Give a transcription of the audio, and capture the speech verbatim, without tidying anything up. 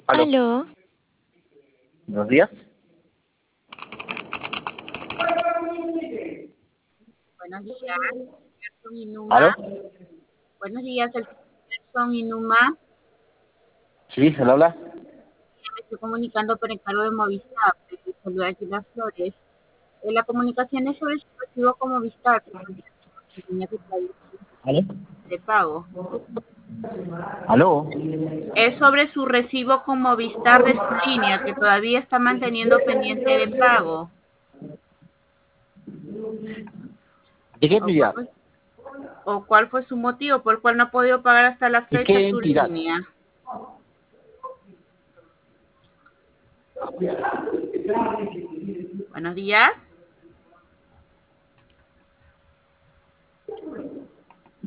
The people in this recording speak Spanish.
Aló, Aló, buenos días. Buenos días, Gerson y ¿Aló? Numa. Buenos días, el señor Gerson y Numa. Sí, ¿se lo habla? Me estoy comunicando por encargo de Movistar. Le saluda aquí las flores. Eh, la comunicación es sobre su recibo con Movistar, que tenía que traer ¿Aló? de pago. ¿Aló? Es sobre su recibo con Movistar de su línea, que todavía está manteniendo pendiente de pago. ¿De qué ¿O cuál entidad? fue, o cuál fue su motivo por el cual no ha podido pagar hasta la ¿De fecha qué su entidad? línea? Buenos días.